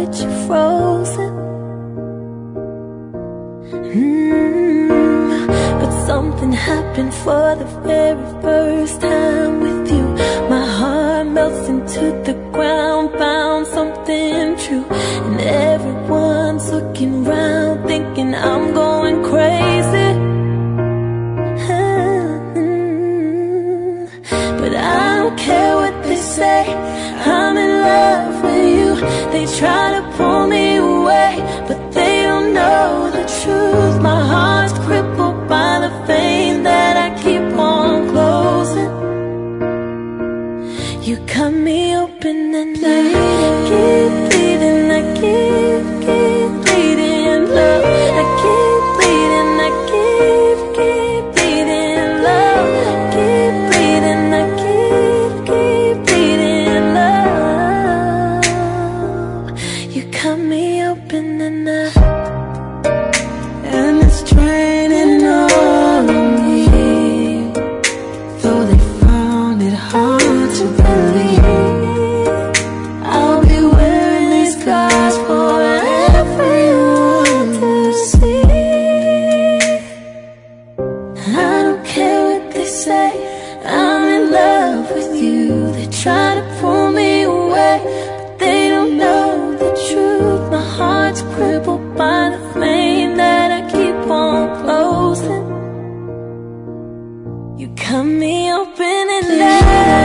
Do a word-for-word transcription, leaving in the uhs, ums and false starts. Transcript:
with you frozen. mm, But something happened for the very first time with you. My heart melts into the ground, found something true. And everyone's looking round, thinking I'm going crazy. But I don't care what they say, I'm in love with you. They try to pull me away, but they don't know the truth. My heart's crippled by the vein that I keep on closing. You cut me open and I keep bleeding, I keep, keep bleeding, love. I keep bleeding, I keep, keep bleeding, love. Keep bleeding, I keep, keep bleeding, love. You cut me open and I, and it's draining on me. Though they found it hard to believe, I'll be wearing these scars for everyone to see. I don't care what they say, I'm in love with you. They try to pull me away, but they don't know the truth. My heart's crippled by the flame that I keep on closing. You cut me open and I